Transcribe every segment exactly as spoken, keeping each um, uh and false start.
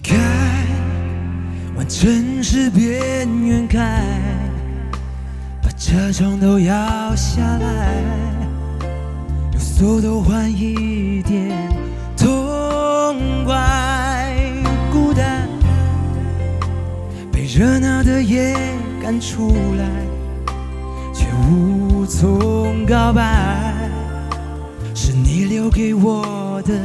开，往城市边缘开，把车窗都摇下来，用速度换一点痛快。孤单被热闹的夜赶出来，却无从告白，是你留给我的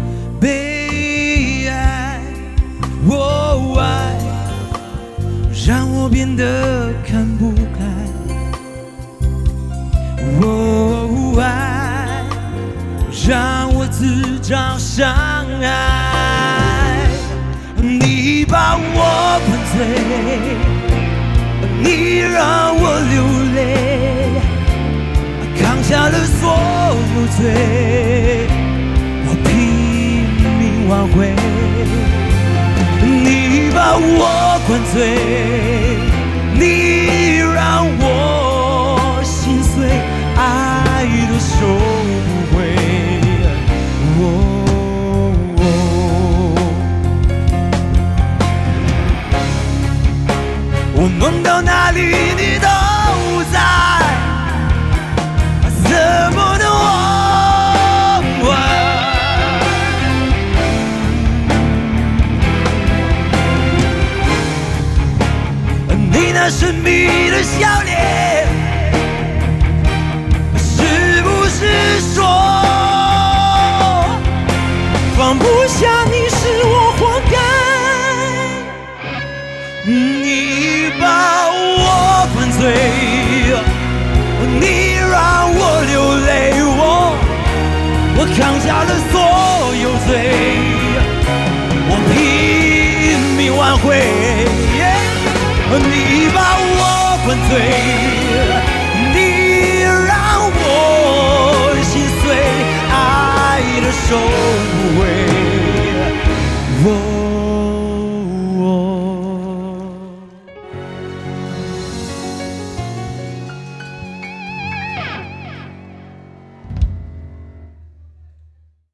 悲哀。哦，爱让我变得看不开。哦，爱让我自找伤害。你把我灌醉，你让我流泪，扛下了所有罪，我拼命挽回。你把我灌醉，你让我心碎，爱的收不回。哦哦，我梦到哪里你都在，怎么能忘怀？你那神秘的笑脸，是不是说放不下你是我活该？你把我灌醉，你让我流泪，我我扛下了所有罪，我拼命挽回。你把我灌醉，你让我心碎，爱的手